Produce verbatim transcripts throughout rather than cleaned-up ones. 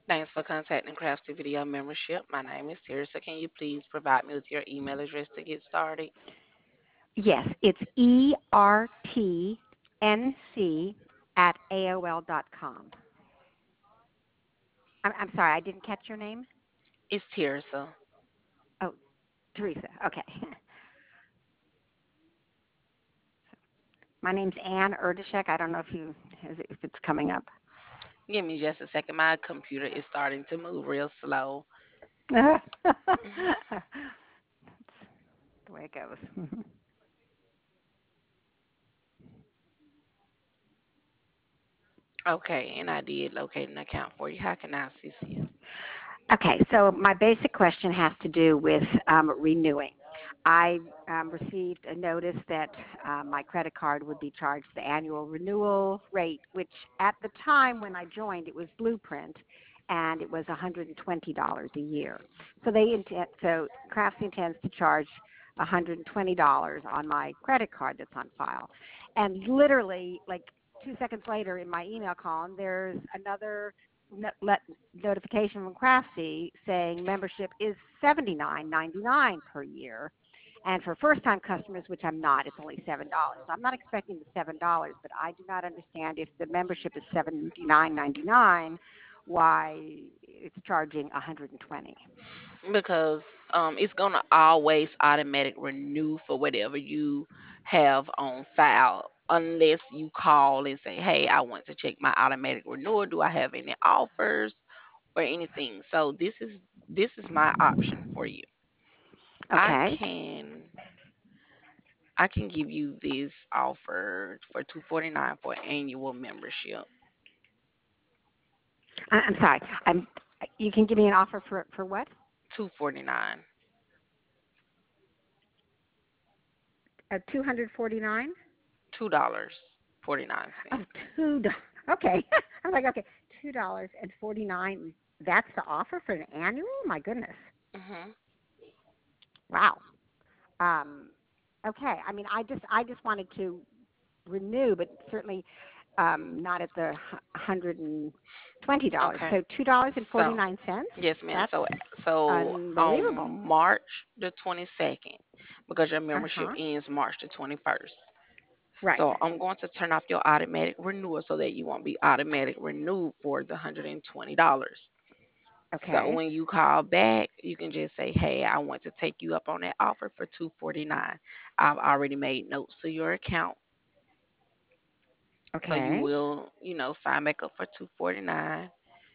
Thanks for contacting Craftsy Video Membership. My name is Teresa. Can you please provide me with your email address to get started? Yes, it's E R T N C at A O L dot com. I'm, I'm sorry, I didn't catch your name. It's Teresa. Oh, Teresa. Okay. My name's Ann Erdeshek. I don't know if you if it's coming up. Give me just a second. My computer is starting to move real slow. That's the way it goes. Okay, and I did locate an account for you. How can I assist you? Okay, so my basic question has to do with um, renewing. I um, received a notice that uh, my credit card would be charged the annual renewal rate, which at the time when I joined, it was Blueprint, and it was one hundred twenty dollars a year. So they intend, so Craftsy intends to charge one hundred twenty dollars on my credit card that's on file, and literally like two seconds later in my email column, there's another no- let notification from Craftsy saying membership is seventy-nine ninety-nine per year. And for first-time customers, which I'm not, it's only seven dollars. So I'm not expecting the seven dollars, but I do not understand if the membership is seventy-nine ninety-nine, why it's charging one hundred twenty. Because um, it's gonna always automatic renew for whatever you have on file, unless you call and say, "Hey, I want to check my automatic renewal. Do I have any offers or anything?" So this is this is my option for you. I Okay. can I can give you this offer for two forty nine for annual membership. I- I'm sorry. I'm. You can give me an offer for for what? Two forty nine. Uh, two hundred forty-nine. Two dollars forty nine Oh, cents. two dollars. Okay. I'm like, okay, two dollars and forty nine. That's the offer for an annual. My goodness. Mhm. Wow. Um, okay. I mean, I just I just wanted to renew, but certainly um, not at the hundred and twenty dollars. Okay. So two dollars and forty So nine cents. yes, ma'am. That's So so unbelievable. on March the twenty second, because your Uh membership huh. ends March the twenty first. Right. So I'm going to turn off your automatic renewal so that you won't be automatic renewed for the hundred and twenty dollars. So Okay. when you call back, you can just say, "Hey, I want to take you up on that offer for two forty nine." I've already made notes to your account, so you Okay. will, you know, sign back up for two forty nine,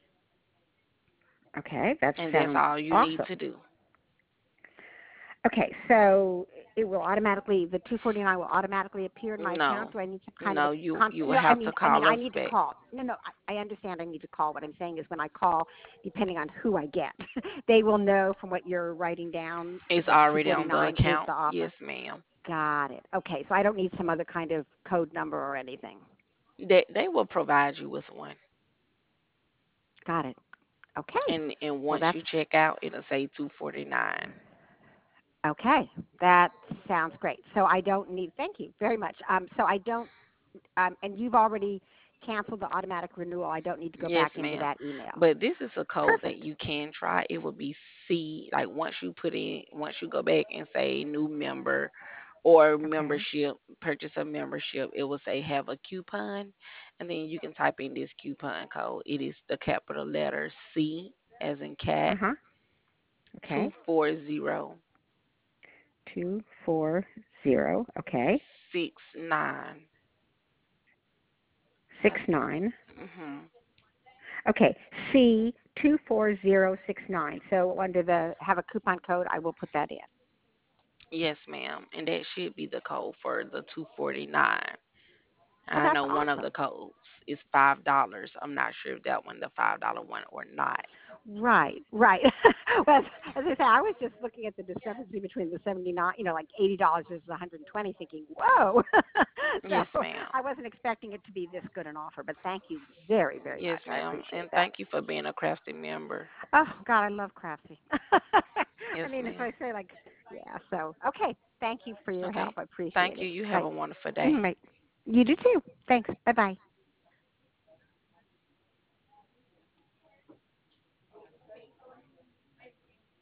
Okay. That and that's sounds all you need awesome. to do. Okay, so it will automatically the two forty-nine will automatically appear in my account. No, Do I need some kind of no, a you con? you will No, I have to mean, I mean, call I us need to back. call. No, no, I, I understand. I need to call. What I'm saying is, when I call, depending on who I get, they will know from what you're writing down It's that already on the two forty-nine is account. the offer. Yes, ma'am. Got it. Okay, so I don't need some other kind of code number or anything. They they will provide you with one, Got it. Okay. and and Well, once that's you check out, it'll say two forty nine. okay. That sounds great. So I don't need. Thank you very much. Um, so I don't um, and you've already canceled the automatic renewal. I don't need to go Yes, back into ma'am. that email. But this is a code that Perfect. you can try. It will be C. Like once you put in, once you go back and say new member or Okay. membership, purchase a membership, it will say have a coupon, and then you can type in this coupon code. It is the capital letter C as in Uh cat huh. two Okay. four zero Two four zero. Okay. six nine. Six nine. Mhm. Okay. C two four zero six nine. So under the have a coupon code, I will put that in. Yes, ma'am. And that should be the code for the two forty nine. Oh, I that's know one of the awesome. codes is five dollars. I'm not sure if that one the five dollar one or not. Right, right. Well, as, as I say, I was just looking at the discrepancy between the seventy nine, you know, like eighty dollars versus one hundred and twenty, thinking, whoa. Yes, So ma'am. I wasn't expecting it to be this good an offer, but thank you very, very Yes, much. I ma'am. appreciate And that. thank you for being a crafty member. Oh God, I love Craftsy. I Yes, mean, if ma'am. I say like, yeah. So okay, thank you for your Okay. help. I appreciate Thank it. you. You have Right. a wonderful day. Mhm, right. You do too. Thanks. Bye bye.